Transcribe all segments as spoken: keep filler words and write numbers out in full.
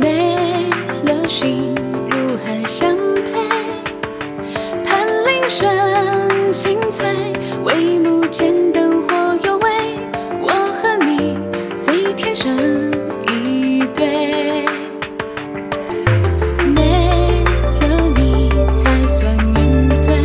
没了心如何相配？盼铃声清脆，帷幕间灯火幽微，我和你最天生一对。没了你才算原罪，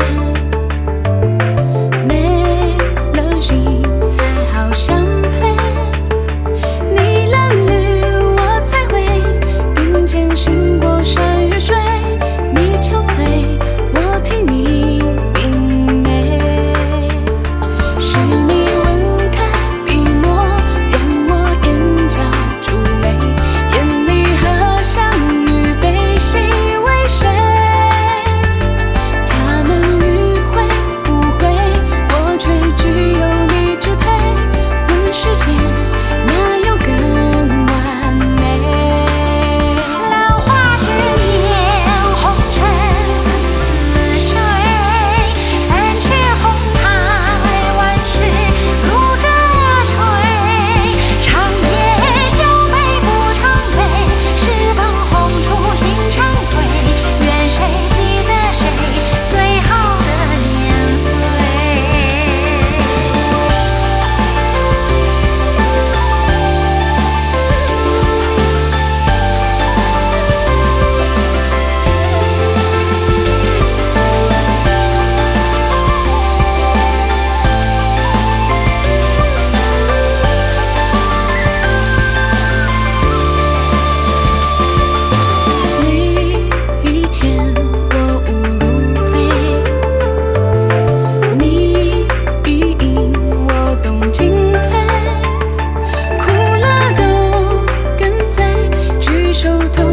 没了心才好相配。你蓝绿我才会并肩行过山与水，你憔悴我替你明媚。是你吻开笔墨，让我眼角珠泪，眼里荷香与悲喜为谁？他们迂回不回，我却只有你支配。问世间哪有更完美？ 浪花之年，红尘似水，三尺红台，万事如歌吹。长夜酒杯不常杯，是等红烛心常退。愿谁记得谁最好的年岁？ 你一见我误如飞，你一饮我动进退，苦乐都跟随，举手投